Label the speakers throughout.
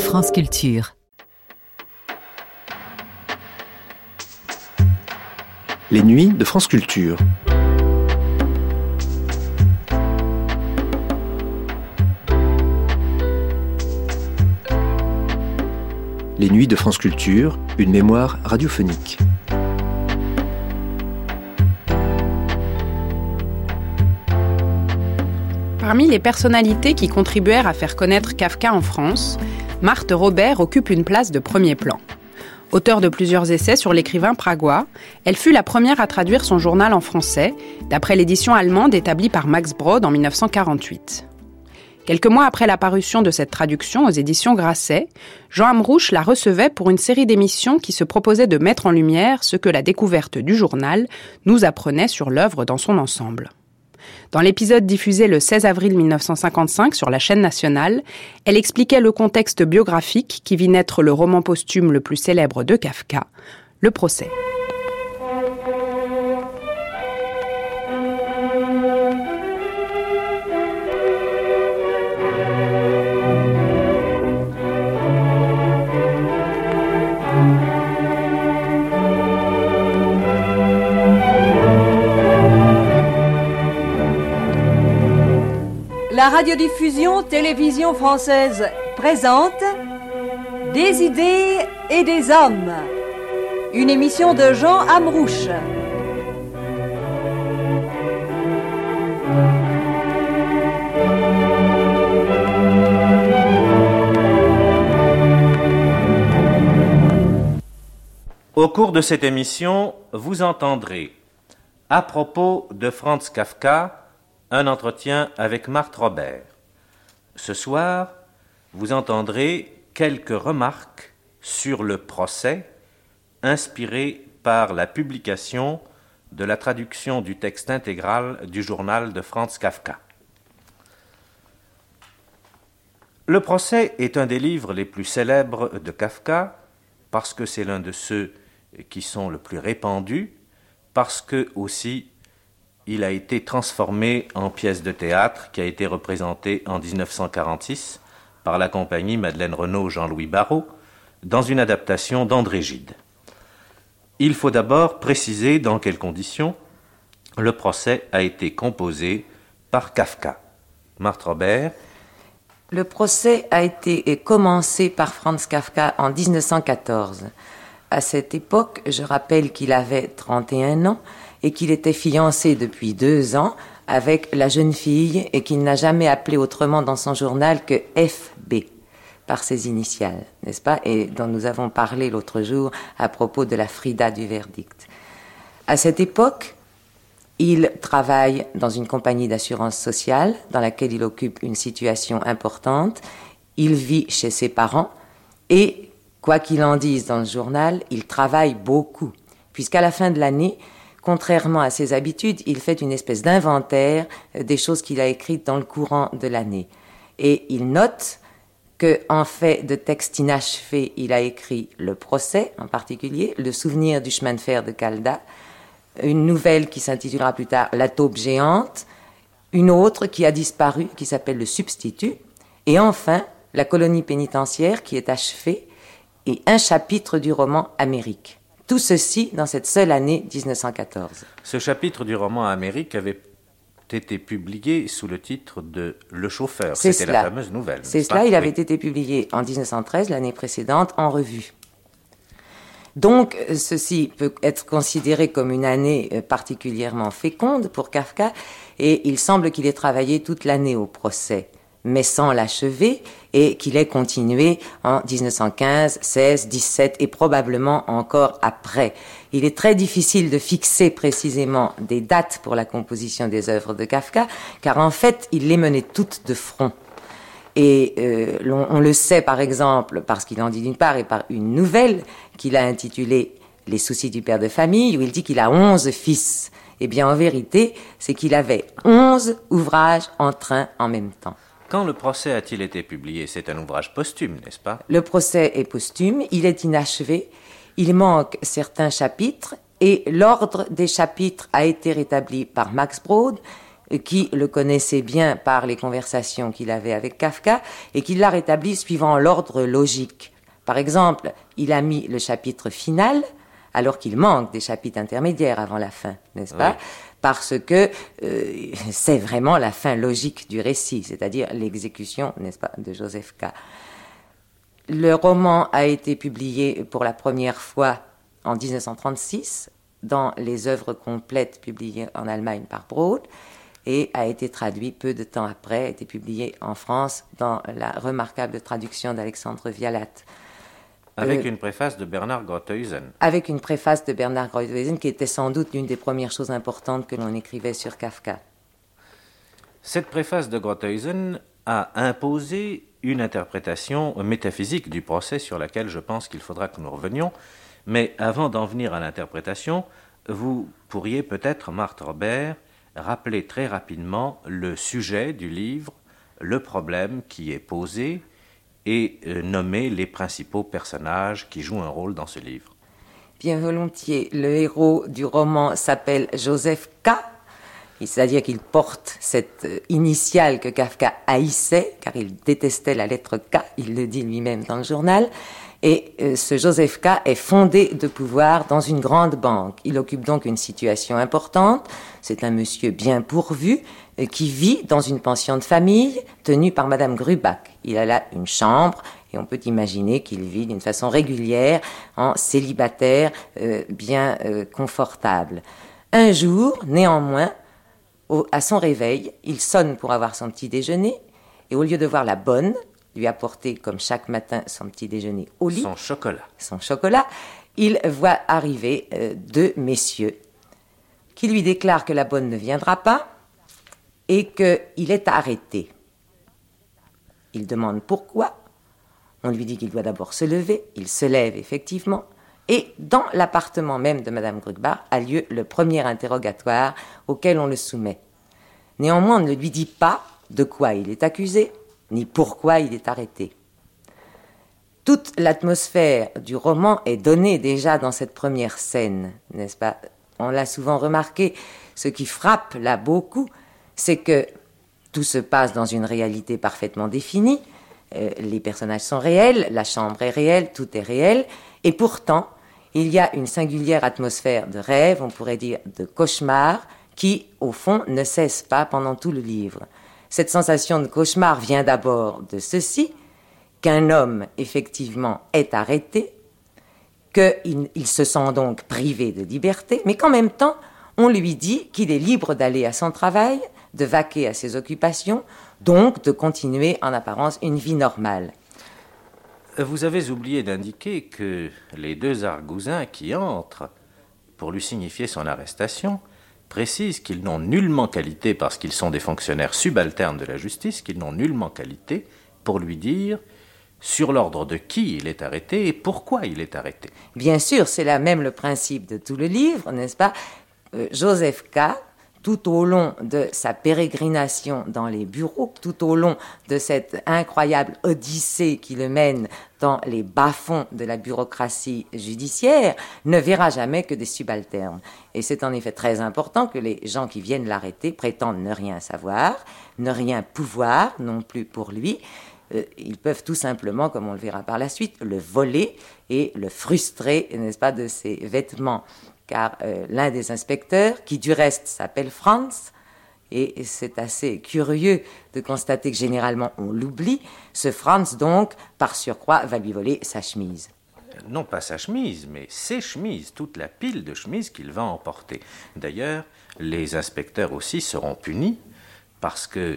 Speaker 1: France Culture.
Speaker 2: Les nuits de France Culture. Les nuits de France Culture, une mémoire radiophonique.
Speaker 3: Parmi les personnalités qui contribuèrent à faire connaître Kafka en France, Marthe Robert occupe une place de premier plan. Auteure de plusieurs essais sur l'écrivain pragois, elle fut la première à traduire son journal en français, d'après l'édition allemande établie par Max Brod en 1948. Quelques mois après la parution de cette traduction aux éditions Grasset, Jean Amrouche la recevait pour une série d'émissions qui se proposaient de mettre en lumière ce que la découverte du journal nous apprenait sur l'œuvre dans son ensemble. Dans l'épisode diffusé le 16 avril 1955 sur la chaîne nationale, elle expliquait le contexte biographique qui vit naître le roman posthume le plus célèbre de Kafka, Le procès.
Speaker 4: La radiodiffusion télévision française présente Des idées et des hommes. Une émission de Jean Amrouche.
Speaker 5: Au cours de cette émission, vous entendrez, à propos de Franz Kafka, un entretien avec Marthe Robert. Ce soir, vous entendrez quelques remarques sur le procès, inspirées par la publication de la traduction du texte intégral du journal de Franz Kafka. Le procès est un des livres les plus célèbres de Kafka, parce que c'est l'un de ceux qui sont le plus répandus, parce que aussi il a été transformé en pièce de théâtre qui a été représentée en 1946 par la compagnie Madeleine Renaud-Jean-Louis Barrault dans une adaptation d'André Gide. Il faut d'abord préciser dans quelles conditions le procès a été composé par Kafka. Marthe Robert.
Speaker 6: Le procès a été commencé par Franz Kafka en 1914. À cette époque, je rappelle qu'il avait 31 ans et qu'il était fiancé depuis 2 ans avec la jeune fille et qu'il n'a jamais appelé autrement dans son journal que FB, par ses initiales, n'est-ce pas? Et dont nous avons parlé l'autre jour à propos de la Frida du verdict. À cette époque, il travaille dans une compagnie d'assurance sociale dans laquelle il occupe une situation importante. Il vit chez ses parents et, quoi qu'il en dise dans le journal, il travaille beaucoup, puisqu'à la fin de l'année, contrairement à ses habitudes, il fait une espèce d'inventaire des choses qu'il a écrites dans le courant de l'année. Et il note qu'en fait de texte inachevé, il a écrit Le procès, en particulier, Le souvenir du chemin de fer de Calda, une nouvelle qui s'intitulera plus tard La taupe géante, une autre qui a disparu, qui s'appelle Le substitut, et enfin, La colonie pénitentiaire, qui est achevée, et un chapitre du roman Amérique. Tout ceci dans cette seule année 1914.
Speaker 5: Ce chapitre du roman Amérique avait été publié sous le titre de Le chauffeur. C'était la fameuse nouvelle.
Speaker 6: C'est cela, il avait été publié en 1913, l'année précédente, en revue. Donc, ceci peut être considéré comme une année particulièrement féconde pour Kafka, et il semble qu'il ait travaillé toute l'année au procès, mais sans l'achever, et qu'il ait continué en 1915, 16, 17 et probablement encore après. Il est très difficile de fixer précisément des dates pour la composition des œuvres de Kafka, car en fait, il les menait toutes de front. Et on le sait par exemple parce qu'il en dit d'une part et par une nouvelle qu'il a intitulée Les soucis du père de famille, où il dit qu'il a 11 fils. Eh bien, en vérité, c'est qu'il avait 11 ouvrages en train en même temps.
Speaker 5: Quand le procès a-t-il été publié? C'est un ouvrage posthume, n'est-ce pas?
Speaker 6: Le procès est posthume, il est inachevé, il manque certains chapitres, et l'ordre des chapitres a été rétabli par Max Brod. qui le connaissait bien par les conversations qu'il avait avec Kafka et qui l'a rétabli suivant l'ordre logique. Par exemple, il a mis le chapitre final alors qu'il manque des chapitres intermédiaires avant la fin, n'est-ce pas ? Parce que c'est vraiment la fin logique du récit, c'est-à-dire l'exécution, n'est-ce pas, de Joseph K. Le roman a été publié pour la première fois en 1936 dans les œuvres complètes publiées en Allemagne par Broad et a été traduit peu de temps après, a été publié en France dans la remarquable traduction d'Alexandre Vialat.
Speaker 5: Avec une préface de Bernard Grothuizen.
Speaker 6: Avec une préface de Bernard Grothuizen qui était sans doute l'une des premières choses importantes que l'on écrivait sur Kafka.
Speaker 5: Cette préface de Grothuizen a imposé une interprétation métaphysique du procès sur laquelle je pense qu'il faudra que nous revenions. Mais avant d'en venir à l'interprétation, vous pourriez peut-être, Marthe Robert, rappeler très rapidement le sujet du livre, le problème qui est posé et nommer les principaux personnages qui jouent un rôle dans ce livre.
Speaker 6: Bien volontiers. Le héros du roman s'appelle Joseph K. C'est-à-dire qu'il porte cette initiale que Kafka haïssait, car il détestait la lettre K, il le dit lui-même dans le journal. Et ce Joseph K est fondé de pouvoir dans une grande banque. Il occupe donc une situation importante. C'est un monsieur bien pourvu qui vit dans une pension de famille tenue par Madame Grubach. Il a là une chambre et on peut imaginer qu'il vit d'une façon régulière en célibataire bien confortable. Un jour, néanmoins, à son réveil, il sonne pour avoir son petit déjeuner et au lieu de voir la bonne, lui apporter comme chaque matin son petit déjeuner au lit, son chocolat, il voit arriver deux messieurs qui lui déclarent que la bonne ne viendra pas et qu'il est arrêté. Il demande pourquoi. On lui dit qu'il doit d'abord se lever. Il se lève effectivement. Et dans l'appartement même de Madame Grubach a lieu le premier interrogatoire auquel on le soumet. Néanmoins, on ne lui dit pas de quoi il est accusé, ni pourquoi il est arrêté. Toute l'atmosphère du roman est donnée déjà dans cette première scène, n'est-ce pas ? On l'a souvent remarqué, ce qui frappe là beaucoup, c'est que tout se passe dans une réalité parfaitement définie, les personnages sont réels, la chambre est réelle, tout est réel, et pourtant, il y a une singulière atmosphère de rêve, on pourrait dire de cauchemar, qui, au fond, ne cesse pas pendant tout le livre. Cette sensation de cauchemar vient d'abord de ceci, qu'un homme, effectivement, est arrêté, qu'il se sent donc privé de liberté, mais qu'en même temps, on lui dit qu'il est libre d'aller à son travail, de vaquer à ses occupations, donc de continuer en apparence une vie normale.
Speaker 5: Vous avez oublié d'indiquer que les deux argousins qui entrent pour lui signifier son arrestation précisent qu'ils n'ont nullement qualité, parce qu'ils sont des fonctionnaires subalternes de la justice, qu'ils n'ont nullement qualité pour lui dire sur l'ordre de qui il est arrêté et pourquoi il est arrêté.
Speaker 6: Bien sûr, c'est là même le principe de tout le livre, n'est-ce pas ? Joseph K., tout au long de sa pérégrination dans les bureaux, tout au long de cette incroyable odyssée qui le mène dans les bas-fonds de la bureaucratie judiciaire, ne verra jamais que des subalternes. Et c'est en effet très important que les gens qui viennent l'arrêter prétendent ne rien savoir, ne rien pouvoir non plus pour lui. Ils peuvent tout simplement, comme on le verra par la suite, le voler et le frustrer, n'est-ce pas, de ses vêtements. Car l'un des inspecteurs, qui du reste s'appelle Franz, et c'est assez curieux de constater que généralement on l'oublie, ce Franz donc, par surcroît, va lui voler sa chemise.
Speaker 5: Non pas sa chemise, mais ses chemises, toute la pile de chemises qu'il va emporter. D'ailleurs, les inspecteurs aussi seront punis, parce que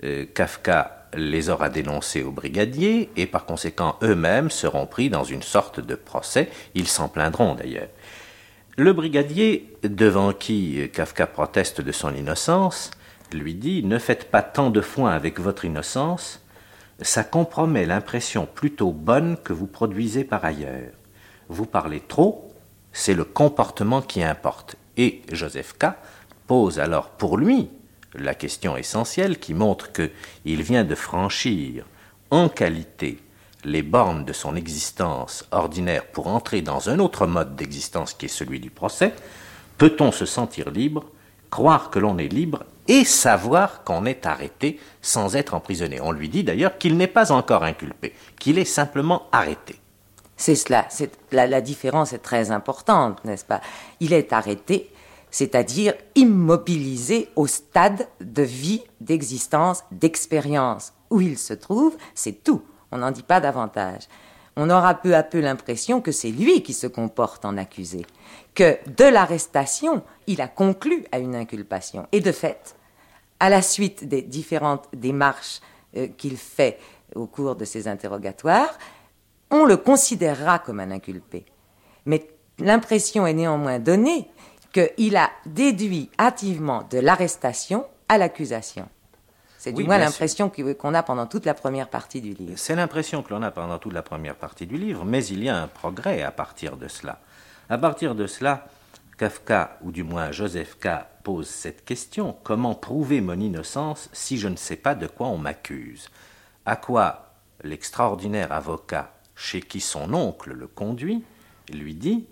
Speaker 5: Kafka les aura dénoncés au brigadier, et par conséquent eux-mêmes seront pris dans une sorte de procès. Ils s'en plaindront d'ailleurs. Le brigadier, devant qui Kafka proteste de son innocence, lui dit « Ne faites pas tant de foin avec votre innocence, ça compromet l'impression plutôt bonne que vous produisez par ailleurs. Vous parlez trop, c'est le comportement qui importe. » Et Joseph K. pose alors pour lui la question essentielle qui montre qu'il vient de franchir en qualité les bornes de son existence ordinaire pour entrer dans un autre mode d'existence qui est celui du procès. Peut-on se sentir libre, croire que l'on est libre et savoir qu'on est arrêté sans être emprisonné. On lui dit d'ailleurs qu'il n'est pas encore inculpé, qu'il est simplement arrêté.
Speaker 6: C'est cela, la différence est très importante, n'est-ce pas? Il est arrêté, c'est-à-dire immobilisé au stade de vie, d'existence, d'expérience. Où il se trouve, c'est tout, on n'en dit pas davantage. On aura peu à peu l'impression que c'est lui qui se comporte en accusé, que de l'arrestation, il a conclu à une inculpation. Et de fait, à la suite des différentes démarches qu'il fait au cours de ses interrogatoires, on le considérera comme un inculpé. Mais l'impression est néanmoins donnée qu'il a déduit hâtivement de l'arrestation à l'accusation. C'est du moins l'impression qu'on a pendant toute la première partie du livre.
Speaker 5: C'est l'impression que l'on a pendant toute la première partie du livre, mais il y a un progrès à partir de cela. À partir de cela, Kafka, ou du moins Joseph K., pose cette question: comment prouver mon innocence si je ne sais pas de quoi on m'accuse? À quoi l'extraordinaire avocat, chez qui son oncle le conduit, lui dit: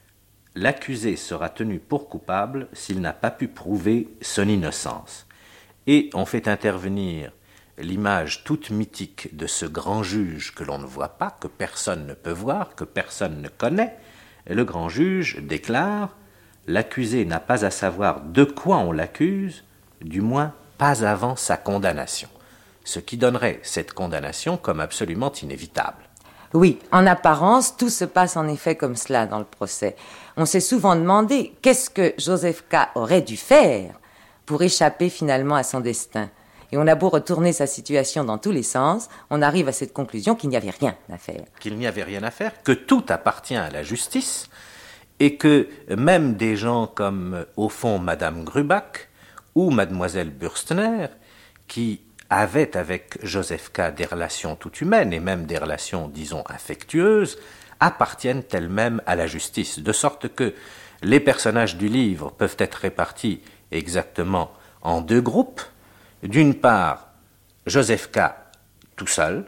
Speaker 5: l'accusé sera tenu pour coupable s'il n'a pas pu prouver son innocence. Et on fait intervenir l'image toute mythique de ce grand juge que l'on ne voit pas, que personne ne peut voir, que personne ne connaît. Et le grand juge déclare: l'accusé n'a pas à savoir de quoi on l'accuse, du moins pas avant sa condamnation. Ce qui donnerait cette condamnation comme absolument inévitable.
Speaker 6: Oui, en apparence, tout se passe en effet comme cela dans le procès. On s'est souvent demandé qu'est-ce que Joseph K. aurait dû faire pour échapper finalement à son destin. Et on a beau retourner sa situation dans tous les sens, on arrive à cette conclusion qu'il n'y avait rien à faire.
Speaker 5: Qu'il n'y avait rien à faire, que tout appartient à la justice, et que même des gens comme, au fond, Madame Grubach ou Mademoiselle Burstner, qui avaient avec Joseph K. des relations tout humaines, et même des relations, disons, affectueuses, appartiennent elles-mêmes à la justice, de sorte que les personnages du livre peuvent être répartis exactement en deux groupes. D'une part, Joseph K. tout seul,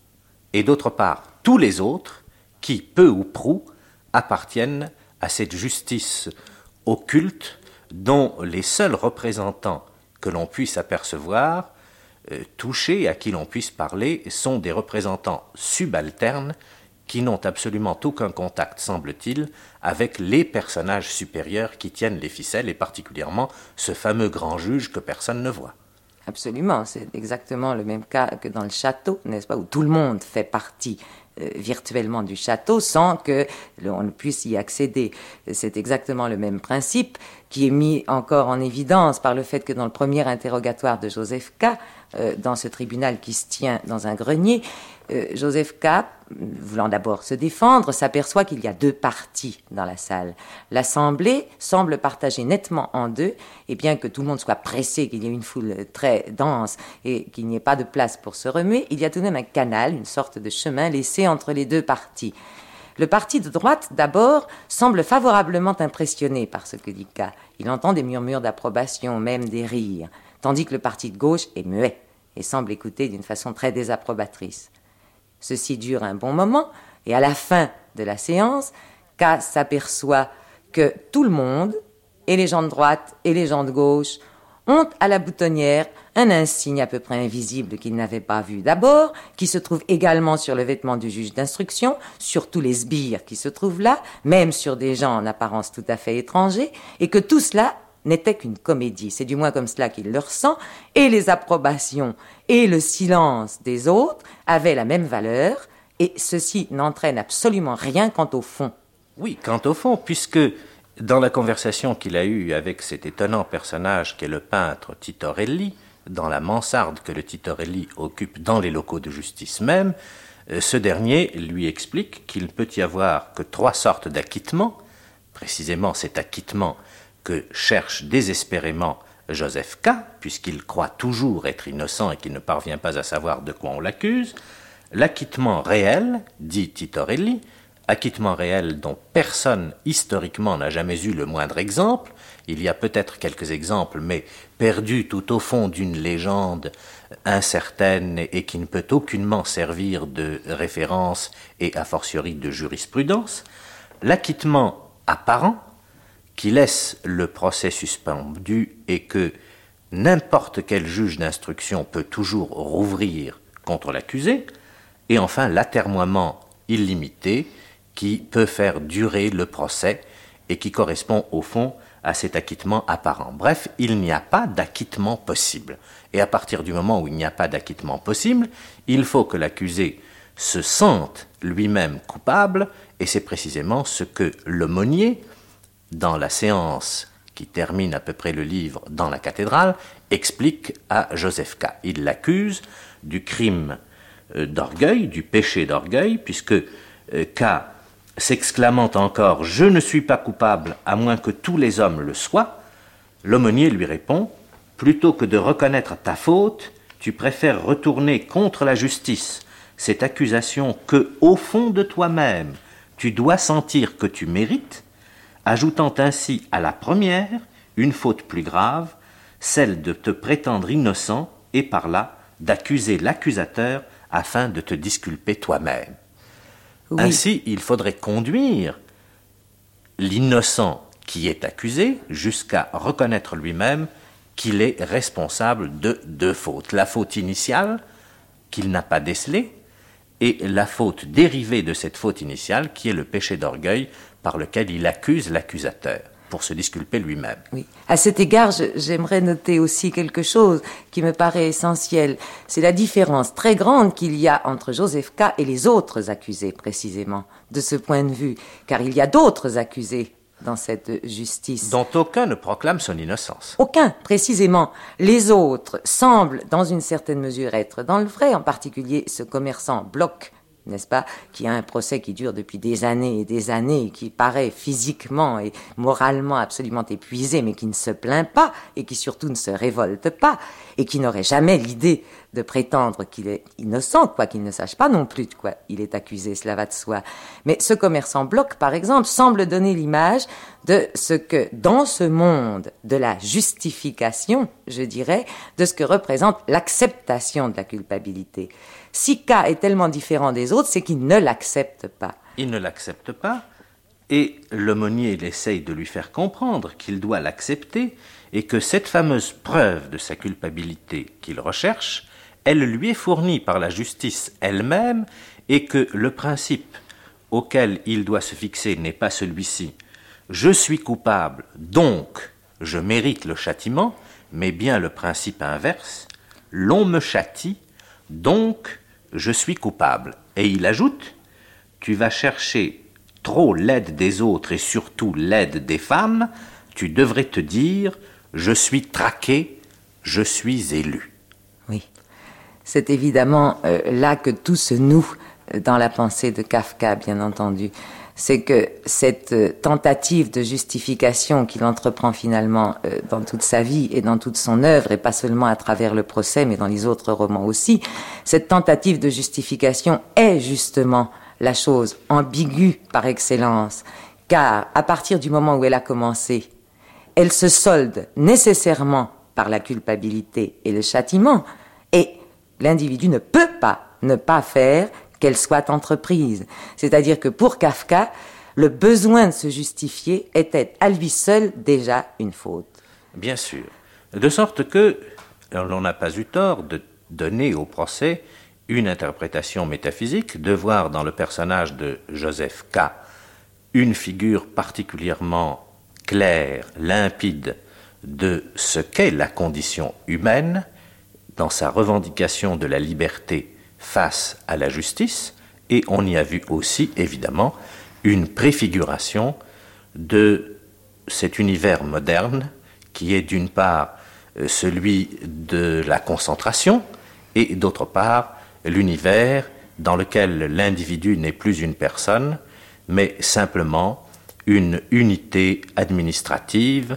Speaker 5: et d'autre part, tous les autres qui, peu ou prou, appartiennent à cette justice occulte dont les seuls représentants que l'on puisse apercevoir, toucher, à qui l'on puisse parler, sont des représentants subalternes qui n'ont absolument aucun contact, semble-t-il, avec les personnages supérieurs qui tiennent les ficelles, et particulièrement ce fameux grand juge que personne ne voit.
Speaker 6: Absolument, c'est exactement le même cas que dans le château, n'est-ce pas, où tout le monde fait partie virtuellement du château sans que l'on ne puisse y accéder. C'est exactement le même principe qui est mis encore en évidence par le fait que dans le premier interrogatoire de Joseph K., dans ce tribunal qui se tient dans un grenier, Joseph K., voulant d'abord se défendre, s'aperçoit qu'il y a deux parties dans la salle. L'assemblée semble partagée nettement en deux, et bien que tout le monde soit pressé, qu'il y ait une foule très dense et qu'il n'y ait pas de place pour se remuer, il y a tout de même un canal, une sorte de chemin laissé entre les deux parties. Le parti de droite, d'abord, semble favorablement impressionné par ce que dit K. Il entend des murmures d'approbation, même des rires, tandis que le parti de gauche est muet et semble écouter d'une façon très désapprobatrice. Ceci dure un bon moment, et à la fin de la séance, K s'aperçoit que tout le monde, et les gens de droite et les gens de gauche, ont à la boutonnière un insigne à peu près invisible qu'ils n'avaient pas vu d'abord, qui se trouve également sur le vêtement du juge d'instruction, sur tous les sbires qui se trouvent là, même sur des gens en apparence tout à fait étrangers, et que tout cela n'était qu'une comédie. C'est du moins comme cela qu'il le ressent, et les approbations et le silence des autres avaient la même valeur, et ceci n'entraîne absolument rien quant au fond.
Speaker 5: Oui, quant au fond, puisque dans la conversation qu'il a eue avec cet étonnant personnage qu'est le peintre Titorelli, dans la mansarde que le Titorelli occupe dans les locaux de justice même, ce dernier lui explique qu'il ne peut y avoir que 3 sortes d'acquittement, précisément cet acquittement que cherche désespérément Joseph K., puisqu'il croit toujours être innocent et qu'il ne parvient pas à savoir de quoi on l'accuse. L'acquittement réel, dit Titorelli, acquittement réel dont personne historiquement n'a jamais eu le moindre exemple. Il y a peut-être quelques exemples, mais perdus tout au fond d'une légende incertaine et qui ne peut aucunement servir de référence et a fortiori de jurisprudence. L'acquittement apparent, qui laisse le procès suspendu et que n'importe quel juge d'instruction peut toujours rouvrir contre l'accusé, et enfin l'atermoiement illimité qui peut faire durer le procès et qui correspond au fond à cet acquittement apparent. Bref, il n'y a pas d'acquittement possible. Et à partir du moment où il n'y a pas d'acquittement possible, il faut que l'accusé se sente lui-même coupable, et c'est précisément ce que l'aumônier, dans la séance qui termine à peu près le livre dans la cathédrale, explique à Joseph K. Il l'accuse du crime d'orgueil, du péché d'orgueil, puisque K, s'exclamant encore « Je ne suis pas coupable à moins que tous les hommes le soient », l'aumônier lui répond « Plutôt que de reconnaître ta faute, tu préfères retourner contre la justice cette accusation que, au fond de toi-même, tu dois sentir que tu mérites, ajoutant ainsi à la première une faute plus grave, celle de te prétendre innocent et par là d'accuser l'accusateur afin de te disculper toi-même. » Oui. Ainsi, il faudrait conduire l'innocent qui est accusé jusqu'à reconnaître lui-même qu'il est responsable de deux fautes. La faute initiale, qu'il n'a pas décelée, et la faute dérivée de cette faute initiale, qui est le péché d'orgueil par lequel il accuse l'accusateur, pour se disculper lui-même.
Speaker 6: Oui. À cet égard, j'aimerais noter aussi quelque chose qui me paraît essentiel. C'est la différence très grande qu'il y a entre Joseph K. et les autres accusés, précisément, de ce point de vue. Car il y a d'autres accusés dans cette justice.
Speaker 5: Dont aucun ne proclame son innocence.
Speaker 6: Aucun, précisément. Les autres semblent, dans une certaine mesure, être dans le vrai, en particulier ce commerçant Bloch, n'est-ce pas, qui a un procès qui dure depuis des années et des années, et qui paraît physiquement et moralement absolument épuisé, mais qui ne se plaint pas, et qui surtout ne se révolte pas, et qui n'aurait jamais l'idée de prétendre qu'il est innocent, quoi qu'il ne sache pas non plus de quoi il est accusé, cela va de soi. Mais ce commerçant Bloch, par exemple, semble donner l'image de ce que, dans ce monde de la justification, je dirais, de ce que représente l'acceptation de la culpabilité. Si K est tellement différent des autres, c'est qu'il ne l'accepte pas.
Speaker 5: Il ne l'accepte pas, et l'aumônier essaye de lui faire comprendre qu'il doit l'accepter, et que cette fameuse preuve de sa culpabilité qu'il recherche, elle lui est fournie par la justice elle-même, et que le principe auquel il doit se fixer n'est pas celui-ci. Je suis coupable, donc je mérite le châtiment, mais bien le principe inverse. L'on me châtie, donc je suis coupable. Et il ajoute, tu vas chercher trop l'aide des autres et surtout l'aide des femmes, tu devrais te dire, je suis traqué, je suis élu.
Speaker 6: Oui, c'est évidemment là que tout se noue dans la pensée de Kafka, bien entendu. C'est que cette tentative de justification qu'il entreprend finalement dans toute sa vie et dans toute son œuvre, et pas seulement à travers le procès, mais dans les autres romans aussi, cette tentative de justification est justement la chose ambiguë par excellence, car à partir du moment où elle a commencé, elle se solde nécessairement par la culpabilité et le châtiment, et l'individu ne peut pas ne pas faire qu'elle soit entreprise. C'est-à-dire que pour Kafka, le besoin de se justifier était à lui seul déjà une faute.
Speaker 5: Bien sûr. De sorte que l'on n'a pas eu tort de donner au procès une interprétation métaphysique, de voir dans le personnage de Joseph K. une figure particulièrement claire, limpide de ce qu'est la condition humaine dans sa revendication de la liberté face à la justice, et on y a vu aussi, évidemment, une préfiguration de cet univers moderne qui est d'une part celui de la concentration et d'autre part l'univers dans lequel l'individu n'est plus une personne, mais simplement une unité administrative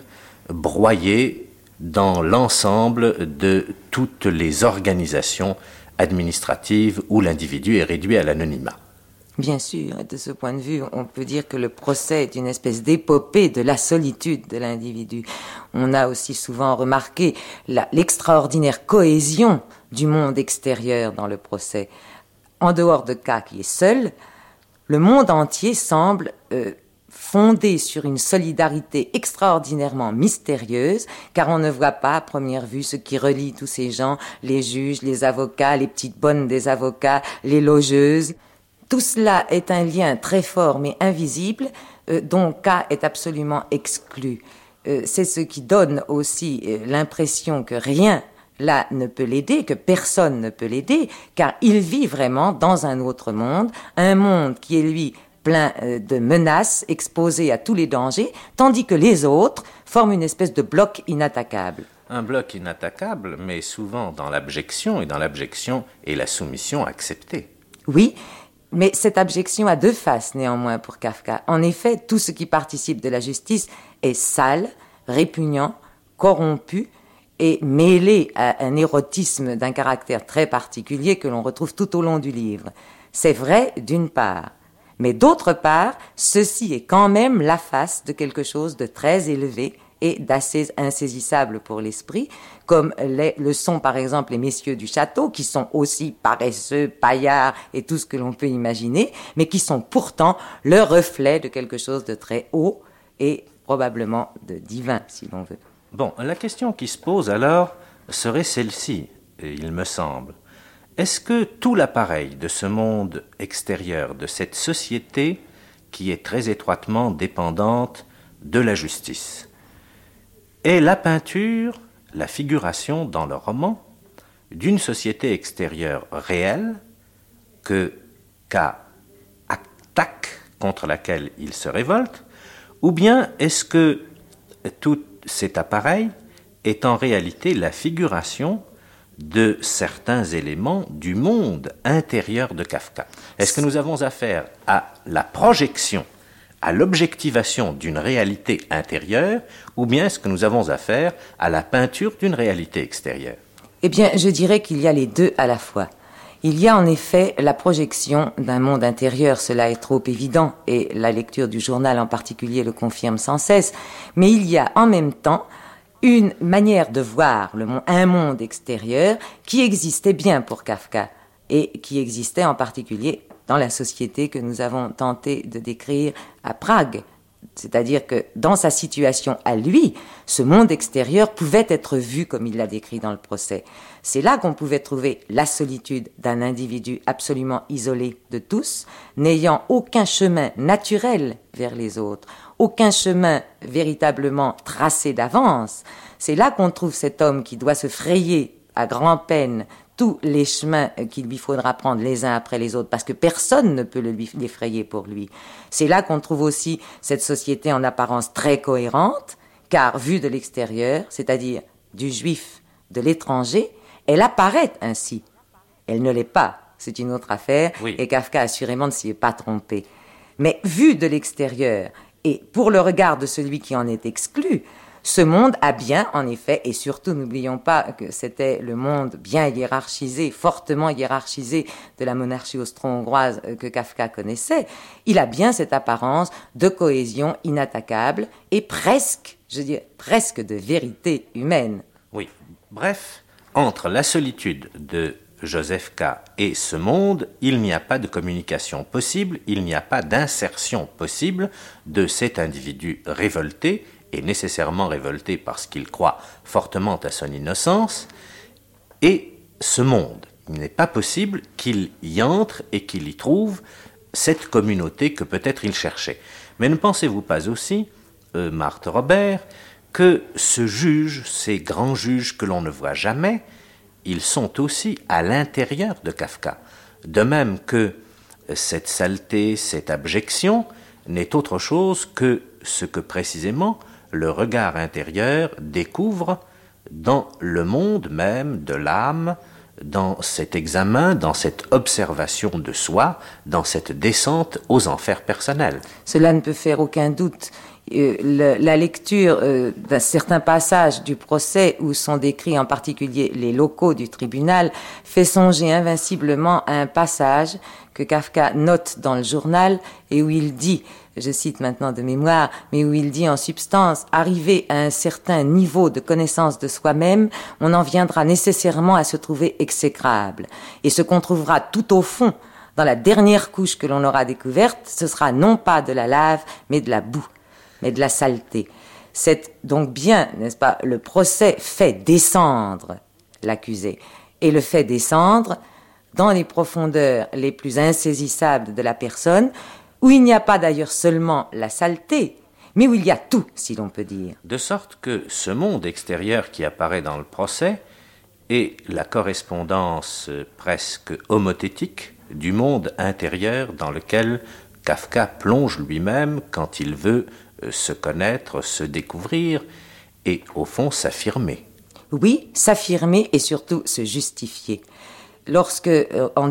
Speaker 5: broyée dans l'ensemble de toutes les organisations administrative où l'individu est réduit à l'anonymat.
Speaker 6: Bien sûr, et de ce point de vue, on peut dire que le procès est une espèce d'épopée de la solitude de l'individu. On a aussi souvent remarqué l'extraordinaire cohésion du monde extérieur dans le procès. En dehors de K qui est seul, le monde entier semble fondée sur une solidarité extraordinairement mystérieuse, car on ne voit pas à première vue ce qui relie tous ces gens, les juges, les avocats, les petites bonnes des avocats, les logeuses. Tout cela est un lien très fort mais invisible, dont K est absolument exclu. C'est ce qui donne aussi l'impression que rien là ne peut l'aider, que personne ne peut l'aider, car il vit vraiment dans un autre monde, un monde qui est lui plein de menaces, exposé à tous les dangers, tandis que les autres forment une espèce de bloc inattaquable.
Speaker 5: Un bloc inattaquable, mais souvent dans l'abjection, et dans l'abjection et la soumission acceptée.
Speaker 6: Oui, mais cette abjection a deux faces néanmoins pour Kafka. En effet, tout ce qui participe de la justice est sale, répugnant, corrompu et mêlé à un érotisme d'un caractère très particulier que l'on retrouve tout au long du livre. C'est vrai d'une part. Mais d'autre part, ceci est quand même la face de quelque chose de très élevé et d'assez insaisissable pour l'esprit, comme le sont par exemple les messieurs du château, qui sont aussi paresseux, paillards et tout ce que l'on peut imaginer, mais qui sont pourtant le reflet de quelque chose de très haut et probablement de divin, si l'on veut.
Speaker 5: Bon, la question qui se pose alors serait celle-ci, il me semble. Est-ce que tout l'appareil de ce monde extérieur, de cette société qui est très étroitement dépendante de la justice, est la peinture, la figuration dans le roman d'une société extérieure réelle que K attaque, contre laquelle il se révolte, ou bien est-ce que tout cet appareil est en réalité la figuration de certains éléments du monde intérieur de Kafka? Est-ce que nous avons affaire à la projection, à l'objectivation d'une réalité intérieure, ou bien est-ce que nous avons affaire à la peinture d'une réalité extérieure?
Speaker 6: Eh bien, je dirais qu'il y a les deux à la fois. Il y a en effet la projection d'un monde intérieur, cela est trop évident, et la lecture du journal en particulier le confirme sans cesse, mais il y a en même temps une manière de voir un monde extérieur qui existait bien pour Kafka et qui existait en particulier dans la société que nous avons tenté de décrire à Prague. C'est-à-dire que dans sa situation à lui, ce monde extérieur pouvait être vu comme il l'a décrit dans le procès. C'est là qu'on pouvait trouver la solitude d'un individu absolument isolé de tous, n'ayant aucun chemin naturel vers les autres, aucun chemin véritablement tracé d'avance. C'est là qu'on trouve cet homme qui doit se frayer à grand-peine tous les chemins qu'il lui faudra prendre les uns après les autres, parce que personne ne peut les frayer pour lui. C'est là qu'on trouve aussi cette société en apparence très cohérente, car vue de l'extérieur, c'est-à-dire du juif, de l'étranger, elle apparaît ainsi. Elle ne l'est pas, c'est une autre affaire, oui. Et Kafka assurément ne s'y est pas trompé. Mais vue de l'extérieur, et pour le regard de celui qui en est exclu, ce monde a bien, en effet, et surtout n'oublions pas que c'était le monde bien hiérarchisé, fortement hiérarchisé de la monarchie austro-hongroise que Kafka connaissait, il a bien cette apparence de cohésion inattaquable et presque, je dirais, presque de vérité humaine.
Speaker 5: Oui, bref, entre la solitude de Joseph K. et ce monde, il n'y a pas de communication possible, il n'y a pas d'insertion possible de cet individu révolté, et nécessairement révolté parce qu'il croit fortement à son innocence, et ce monde. Il n'est pas possible qu'il y entre et qu'il y trouve cette communauté que peut-être il cherchait. Mais ne pensez-vous pas aussi, Marthe Robert, que ce juge, ces grands juges que l'on ne voit jamais, ils sont aussi à l'intérieur de Kafka. De même que cette saleté, cette abjection n'est autre chose que ce que précisément le regard intérieur découvre dans le monde même de l'âme, dans cet examen, dans cette observation de soi, dans cette descente aux enfers personnels.
Speaker 6: Cela ne peut faire aucun doute. La lecture d'un certain passage du procès où sont décrits en particulier les locaux du tribunal fait songer invinciblement à un passage que Kafka note dans le journal et où il dit, je cite maintenant de mémoire, mais où il dit en substance, arrivé à un certain niveau de connaissance de soi-même, on en viendra nécessairement à se trouver exécrable. Et ce qu'on trouvera tout au fond dans la dernière couche que l'on aura découverte, ce sera non pas de la lave, mais de la boue, mais de la saleté. C'est donc bien, n'est-ce pas, le procès fait descendre l'accusé, et le fait descendre dans les profondeurs les plus insaisissables de la personne, où il n'y a pas d'ailleurs seulement la saleté, mais où il y a tout, si l'on peut dire.
Speaker 5: De sorte que ce monde extérieur qui apparaît dans le procès est la correspondance presque homothétique du monde intérieur dans lequel Kafka plonge lui-même quand il veut se connaître, se découvrir et, au fond, s'affirmer.
Speaker 6: Oui, s'affirmer et surtout se justifier. Lorsque, en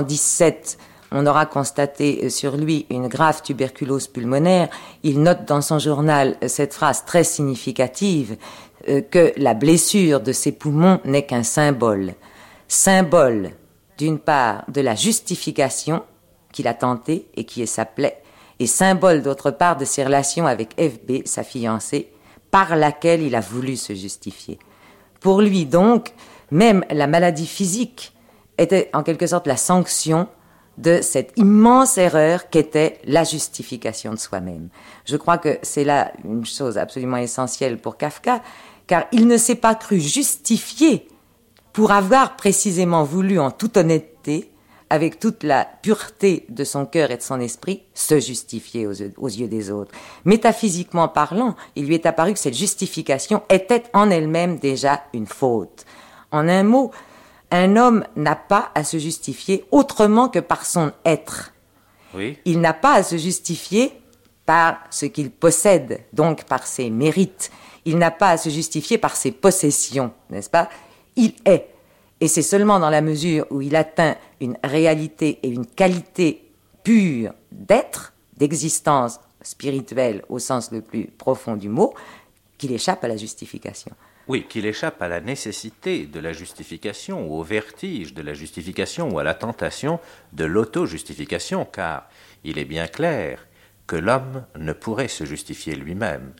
Speaker 6: 1917, on aura constaté sur lui une grave tuberculose pulmonaire, il note dans son journal cette phrase très significative que la blessure de ses poumons n'est qu'un symbole. Symbole, d'une part, de la justification qu'il a tentée et qui est sa plaie, et symbole, d'autre part, de ses relations avec F.B., sa fiancée, par laquelle il a voulu se justifier. Pour lui, donc, même la maladie physique était en quelque sorte la sanction de cette immense erreur qu'était la justification de soi-même. Je crois que c'est là une chose absolument essentielle pour Kafka, car il ne s'est pas cru justifié pour avoir précisément voulu, en toute honnêteté, avec toute la pureté de son cœur et de son esprit, se justifier aux yeux des autres. Métaphysiquement parlant, il lui est apparu que cette justification était en elle-même déjà une faute. En un mot, un homme n'a pas à se justifier autrement que par son être.
Speaker 5: Oui.
Speaker 6: Il n'a pas à se justifier par ce qu'il possède, donc par ses mérites. Il n'a pas à se justifier par ses possessions, n'est-ce pas? Il est. Et c'est seulement dans la mesure où il atteint une réalité et une qualité pure d'être, d'existence spirituelle au sens le plus profond du mot, qu'il échappe à la justification.
Speaker 5: Oui, qu'il échappe à la nécessité de la justification, ou au vertige de la justification, ou à la tentation de l'auto-justification, car il est bien clair que l'homme ne pourrait se justifier lui-même.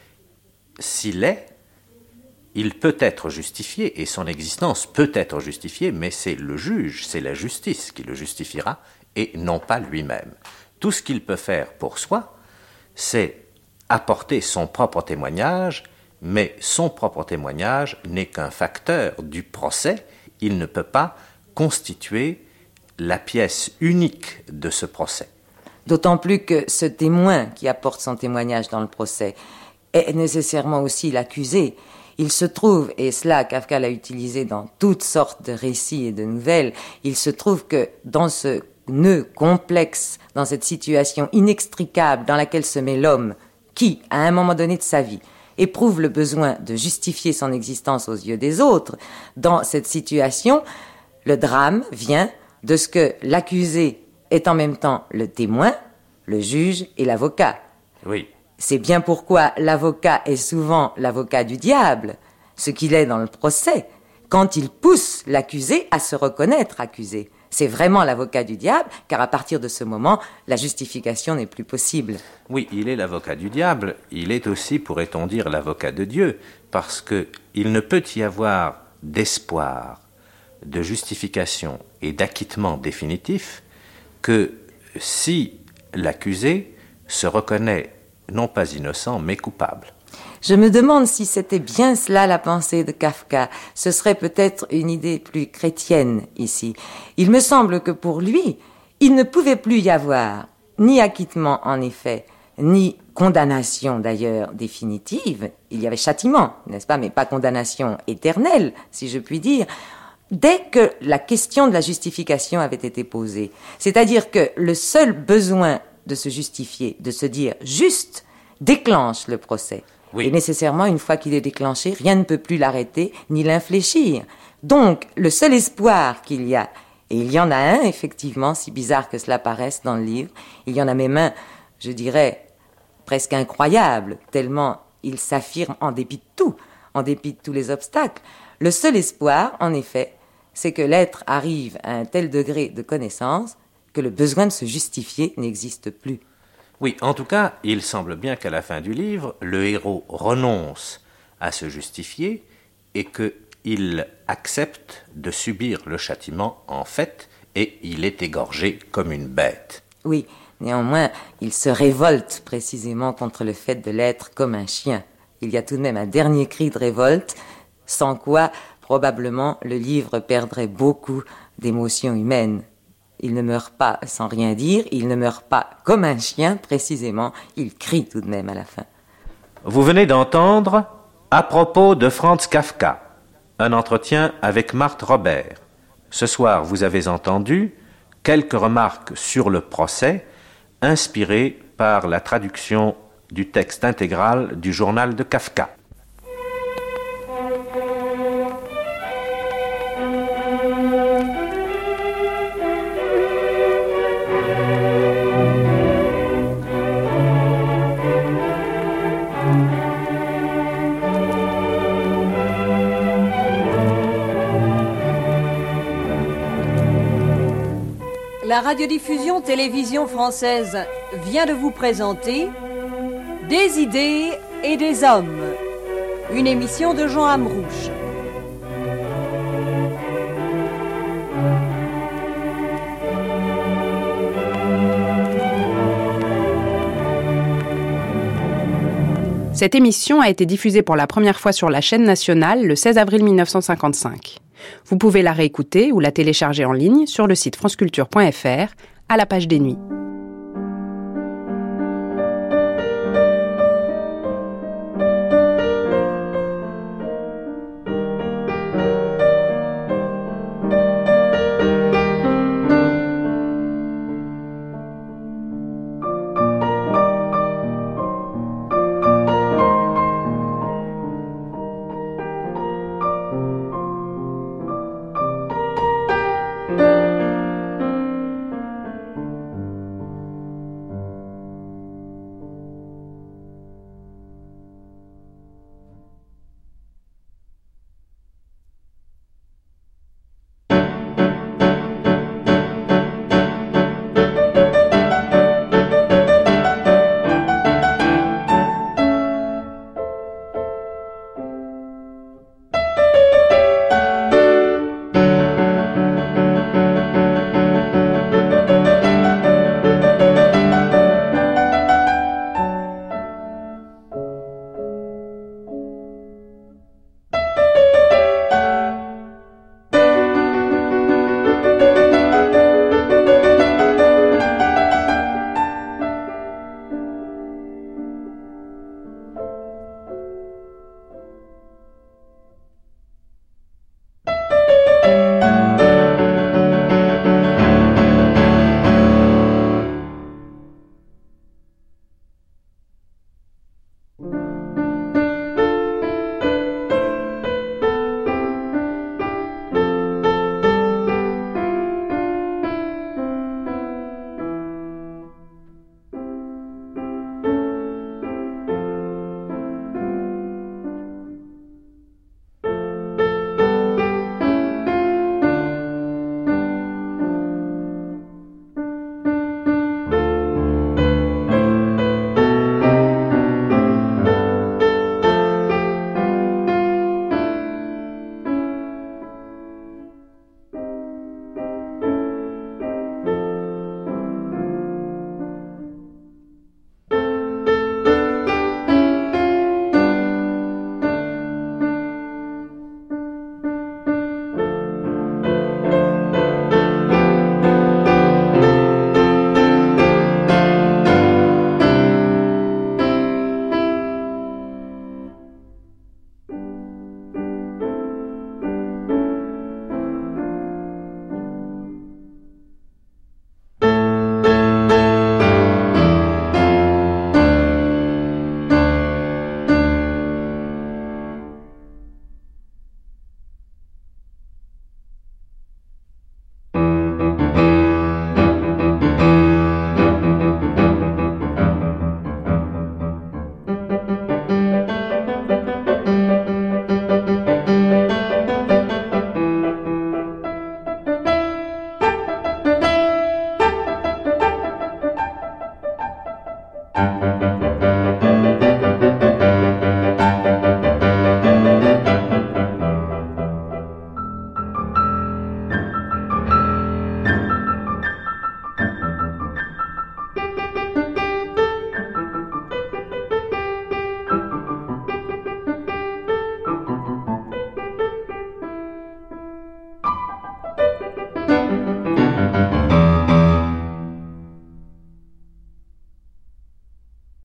Speaker 5: S'il est, il peut être justifié, et son existence peut être justifiée, mais c'est le juge, c'est la justice qui le justifiera, et non pas lui-même. Tout ce qu'il peut faire pour soi, c'est apporter son propre témoignage, mais son propre témoignage n'est qu'un facteur du procès, il ne peut pas constituer la pièce unique de ce procès.
Speaker 6: D'autant plus que ce témoin qui apporte son témoignage dans le procès est nécessairement aussi l'accusé. Il se trouve, et cela Kafka l'a utilisé dans toutes sortes de récits et de nouvelles, il se trouve que dans ce nœud complexe, dans cette situation inextricable dans laquelle se met l'homme, qui, à un moment donné de sa vie, éprouve le besoin de justifier son existence aux yeux des autres, dans cette situation, le drame vient de ce que l'accusé est en même temps le témoin, le juge et l'avocat.
Speaker 5: Oui.
Speaker 6: C'est bien pourquoi l'avocat est souvent l'avocat du diable, ce qu'il est dans le procès, quand il pousse l'accusé à se reconnaître accusé. C'est vraiment l'avocat du diable, car à partir de ce moment, la justification n'est plus possible.
Speaker 5: Oui, il est l'avocat du diable, il est aussi, pourrait-on dire, l'avocat de Dieu, parce qu'il ne peut y avoir d'espoir, de justification et d'acquittement définitif que si l'accusé se reconnaît non pas innocent, mais coupable.
Speaker 6: Je me demande si c'était bien cela la pensée de Kafka. Ce serait peut-être une idée plus chrétienne ici. Il me semble que pour lui, il ne pouvait plus y avoir ni acquittement en effet, ni condamnation d'ailleurs définitive. Il y avait châtiment, n'est-ce pas, mais pas condamnation éternelle, si je puis dire, dès que la question de la justification avait été posée. C'est-à-dire que le seul besoin de se justifier, de se dire juste, déclenche le procès.
Speaker 5: Oui.
Speaker 6: Et nécessairement, une fois qu'il est déclenché, rien ne peut plus l'arrêter ni l'infléchir. Donc, le seul espoir qu'il y a, et il y en a un, effectivement, si bizarre que cela paraisse dans le livre, il y en a même un, je dirais, presque incroyable, tellement il s'affirme en dépit de tout, en dépit de tous les obstacles. Le seul espoir, en effet, c'est que l'être arrive à un tel degré de connaissance que le besoin de se justifier n'existe plus.
Speaker 5: Oui, en tout cas, il semble bien qu'à la fin du livre, le héros renonce à se justifier et qu'il accepte de subir le châtiment en fait et il est égorgé comme une bête.
Speaker 6: Oui, néanmoins, il se révolte précisément contre le fait de l'être comme un chien. Il y a tout de même un dernier cri de révolte, sans quoi, probablement, le livre perdrait beaucoup d'émotions humaines. Il ne meurt pas sans rien dire, il ne meurt pas comme un chien, précisément, il crie tout de même à la fin.
Speaker 5: Vous venez d'entendre À propos de Franz Kafka, un entretien avec Marthe Robert. Ce soir, vous avez entendu quelques remarques sur le procès, inspirées par la traduction du texte intégral du journal de Kafka.
Speaker 4: La radiodiffusion télévision française vient de vous présenter Des idées et des hommes, une émission de Jean Amrouche.
Speaker 3: Cette émission a été diffusée pour la première fois sur la chaîne nationale le 16 avril 1955. Vous pouvez la réécouter ou la télécharger en ligne sur le site franceculture.fr à la page des nuits.